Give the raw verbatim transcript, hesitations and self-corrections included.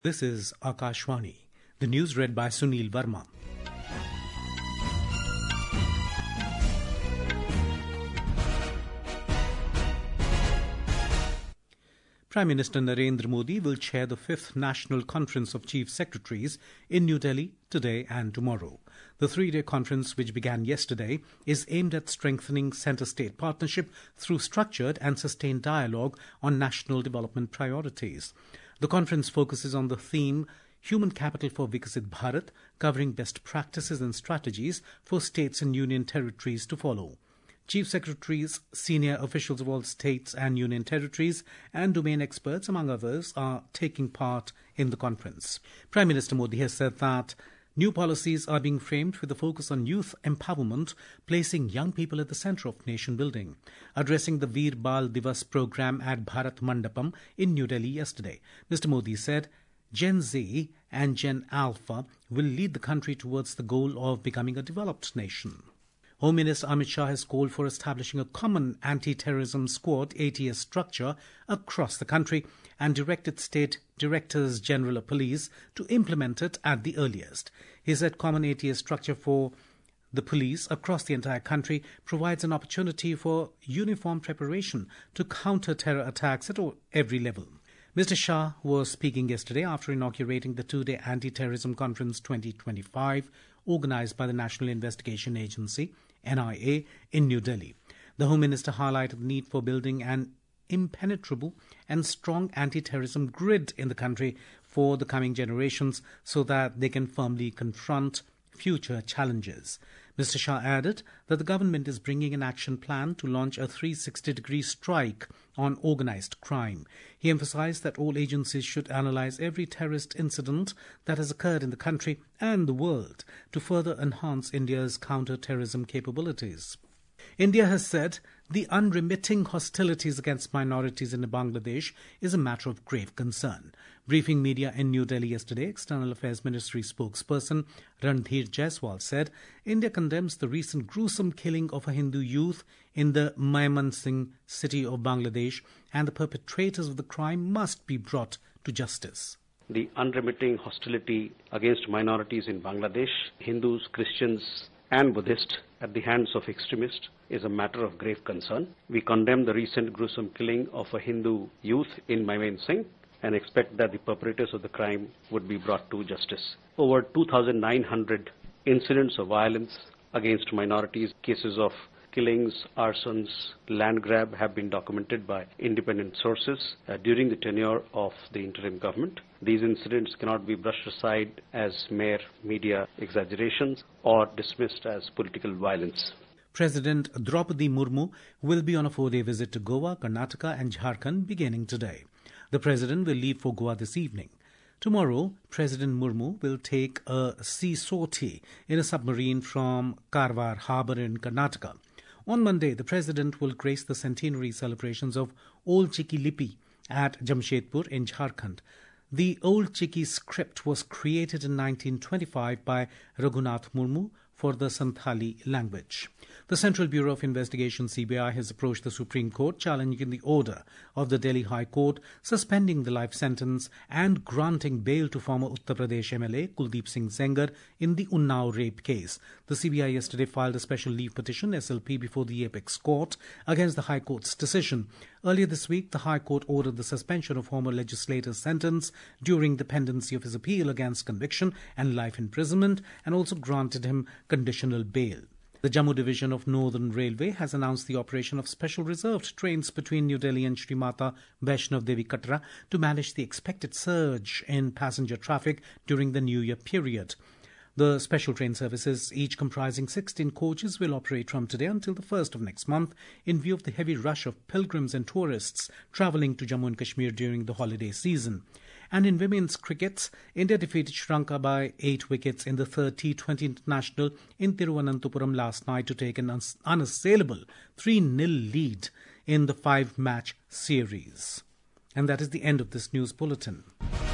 This is Akashvani. The news read by Sunil Verma. Prime Minister Narendra Modi will chair the fifth National Conference of Chief Secretaries in New Delhi today and tomorrow. The three-day conference, which began yesterday, is aimed at strengthening centre-state partnership through structured and sustained dialogue on national development priorities. The conference focuses on the theme Human Capital for Viksit Bharat, covering best practices and strategies for states and union territories to follow. Chief Secretaries, senior officials of all states and union territories, and domain experts, among others, are taking part in the conference. Prime Minister Modi has said that new policies are being framed with a focus on youth empowerment, placing young people at the centre of nation building. Addressing the Veer Bal Divas program at Bharat Mandapam in New Delhi yesterday, Mister Modi said, Gen Z and Gen Alpha will lead the country towards the goal of becoming a developed nation. Home Minister Amit Shah has called for establishing a common anti-terrorism squad A T S structure across the country and directed State Directors General of Police to implement it at the earliest. He said common A T S structure for the police across the entire country provides an opportunity for uniform preparation to counter terror attacks at every level. Mister Shah was speaking yesterday after inaugurating the two-day Anti-Terrorism Conference twenty twenty-five organised by the National Investigation Agency, N I A, in New Delhi. The Home Minister highlighted the need for building an impenetrable and strong anti-terrorism grid in the country for the coming generations so that they can firmly confront future challenges. Mister Shah added that the government is bringing an action plan to launch a three sixty degree strike on organised crime. He emphasised that all agencies should analyse every terrorist incident that has occurred in the country and the world to further enhance India's counter-terrorism capabilities. India has said the unremitting hostilities against minorities in Bangladesh is a matter of grave concern. Briefing media in New Delhi yesterday, External Affairs Ministry spokesperson Randhir Jaiswal said India condemns the recent gruesome killing of a Hindu youth in the Mymensingh city of Bangladesh, and the perpetrators of the crime must be brought to justice. The unremitting hostility against minorities in Bangladesh, Hindus, Christians, and Buddhists at the hands of extremists is a matter of grave concern. We condemn the recent gruesome killing of a Hindu youth in Mymensingh and expect that the perpetrators of the crime would be brought to justice. Over two thousand nine hundred incidents of violence against minorities, cases of killings, arsons, land grab have been documented by independent sources uh, during the tenure of the interim government. These incidents cannot be brushed aside as mere media exaggerations or dismissed as political violence. President Draupadi Murmu will be on a four-day visit to Goa, Karnataka and Jharkhand beginning today. The President will leave for Goa this evening. Tomorrow, President Murmu will take a sea sortie in a submarine from Karwar harbour in Karnataka. On Monday, the President will grace the centenary celebrations of Old Chiki Lipi at Jamshedpur in Jharkhand. The Old Chiki script was created in nineteen twenty-five by Raghunath Murmu for the Santhali language. The Central Bureau of Investigation C B I has approached the Supreme Court challenging the order of the Delhi High Court suspending the life sentence and granting bail to former Uttar Pradesh M L A Kuldeep Singh Sengar in the Unnao rape case. The C B I yesterday filed a special leave petition S L P before the Apex Court against the High Court's decision. Earlier this week, the High Court ordered the suspension of former legislator's sentence during the pendency of his appeal against conviction and life imprisonment, and also granted him conditional bail. The Jammu Division of Northern Railway has announced the operation of special reserved trains between New Delhi and Shri Mata Vaishnav Devi Katra to manage the expected surge in passenger traffic during the New Year period. The special train services, each comprising sixteen coaches, will operate from today until the first of next month in view of the heavy rush of pilgrims and tourists travelling to Jammu and Kashmir during the holiday season. And in women's cricket, India defeated Sri Lanka by eight wickets in the third T twenty International in Thiruvananthapuram last night to take an uns- unassailable three nil lead in the five-match series. And that is the end of this news bulletin.